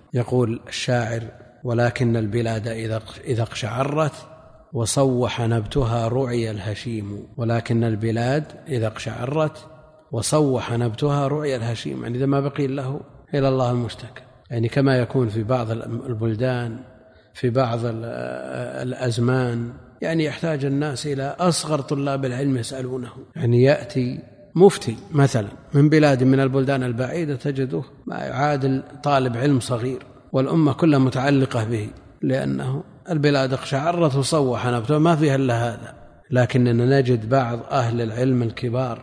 يقول الشاعر: ولكن البلاد إذا اقشعرت وصوح نبتها رعي الهشيم. ولكن البلاد إذا اقشعرت وصوح نبتها رعي الهشيم، يعني إذا ما بقي له إلى الله المشتكى. يعني كما يكون في بعض البلدان في بعض الأزمان، يعني يحتاج الناس إلى أصغر طلاب العلم يسألونه. يعني يأتي مفتي مثلا من بلاد من البلدان البعيدة تجده ما يعادل طالب علم صغير، والأمة كلها متعلقة به، لأنه البلاد اقشعرت وصوح نبتها ما فيها إلا هذا. لكننا نجد بعض أهل العلم الكبار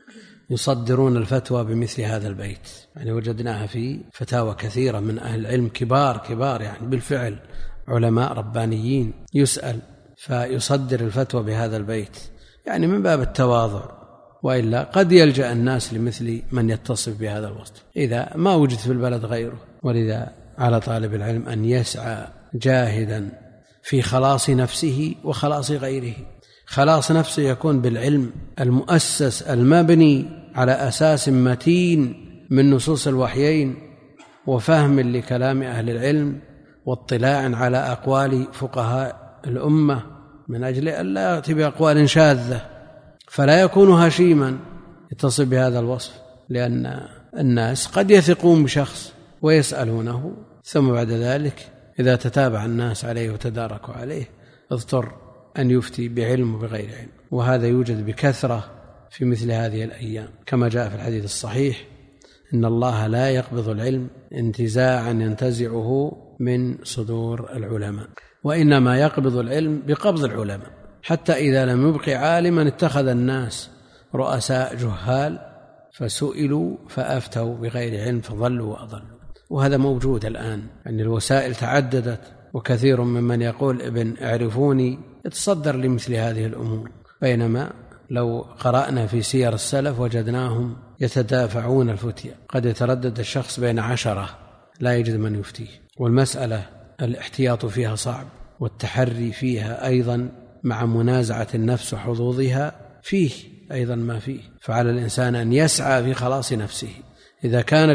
يصدرون الفتوى بمثل هذا البيت. يعني وجدناها في فتاوى كثيرة من أهل العلم كبار يعني بالفعل علماء ربانيين، يسأل فيصدر الفتوى بهذا البيت، يعني من باب التواضع. وإلا قد يلجأ الناس لمثل من يتصف بهذا الوصف إذا ما وجد في البلد غيره. ولذا على طالب العلم أن يسعى جاهدا في خلاص نفسه وخلاص غيره. خلاص نفسه يكون بالعلم المؤسس المبني على أساس متين من نصوص الوحيين وفهم لكلام أهل العلم واطلاع على أقوال فقهاء الأمة، من أجل أن لا يأتي بأقوال شاذة فلا يكون هشيما يتصل بهذا الوصف. لأن الناس قد يثقون بشخص ويسألونه، ثم بعد ذلك إذا تتابع الناس عليه وتداركوا عليه اضطر أن يفتي بعلم وبغير علم. وهذا يوجد بكثرة في مثل هذه الأيام، كما جاء في الحديث الصحيح: إن الله لا يقبض العلم انتزاعا ينتزعه من صدور العلماء، وإنما يقبض العلم بقبض العلماء، حتى إذا لم يبق عالما اتخذ الناس رؤساء جهال فسئلوا فأفتوا بغير علم فضلوا وأضلوا. وهذا موجود الآن، يعني الوسائل تعددت، وكثير ممن يقول ابن اعرفوني يتصدر لمثل هذه الأمور، بينما لو قرأنا في سير السلف وجدناهم يتدافعون الفتية. قد يتردد الشخص بين 10 لا يجد من يفتيه، والمسألة الاحتياط فيها صعب، والتحري فيها أيضا مع منازعة النفس وحظوظها فيه أيضا ما فيه. فعلى الإنسان أن يسعى في خلاص نفسه. إذا كان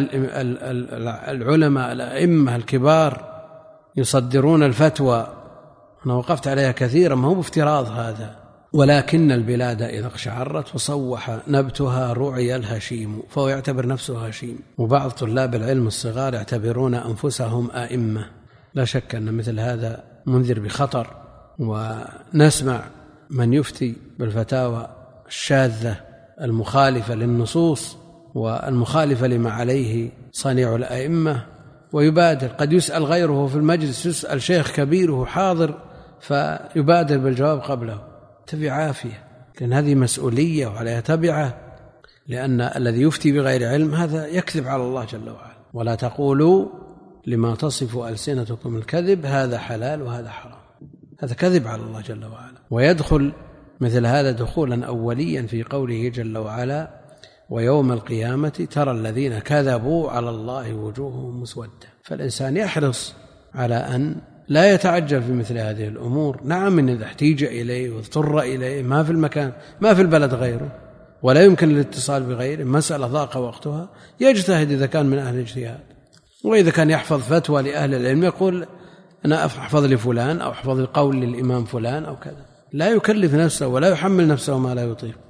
العلماء الأئمة الكبار يصدرون الفتوى، أنا وقفت عليها كثيرا، ما هو بافتراض هذا: ولكن البلاد إذا اقشعرت وصوح نبتها رعي الهشيم، فهو يعتبر نفسه هشيم. وبعض طلاب العلم الصغار يعتبرون أنفسهم أئمة. لا شك أن مثل هذا منذر بخطر. ونسمع من يفتي بالفتاوى الشاذة المخالفة للنصوص والمخالفة لما عليه صنيع الأئمة، ويبادر. قد يسأل غيره في المجلس، يسأل شيخ كبيره حاضر فيبادر بالجواب قبله. تبع عافية، لأن هذه مسؤولية وعليها تبعة. لأن الذي يفتي بغير علم هذا يكذب على الله جل وعلا. ولا تقولوا لما تصف ألسنتكم الكذب هذا حلال وهذا حرام، هذا كذب على الله جل وعلا. ويدخل مثل هذا دخولا أوليا في قوله جل وعلا: ويوم القيامة ترى الذين كذبوا على الله وجوههم مسودة. فالإنسان يحرص على أن لا يتعجل في مثل هذه الأمور. نعم، إن إذا احتيج إليه واضطر إليه ما في المكان، ما في البلد غيره، ولا يمكن الاتصال بغيره، مسألة ضاق وقتها، يجتهد إذا كان من أهل الاجتهاد. وإذا كان يحفظ فتوى لأهل العلم يقول أنا أحفظ لفلان أو أحفظ القول للإمام فلان أو كذا. لا يكلف نفسه ولا يحمل نفسه ما لا يطيق.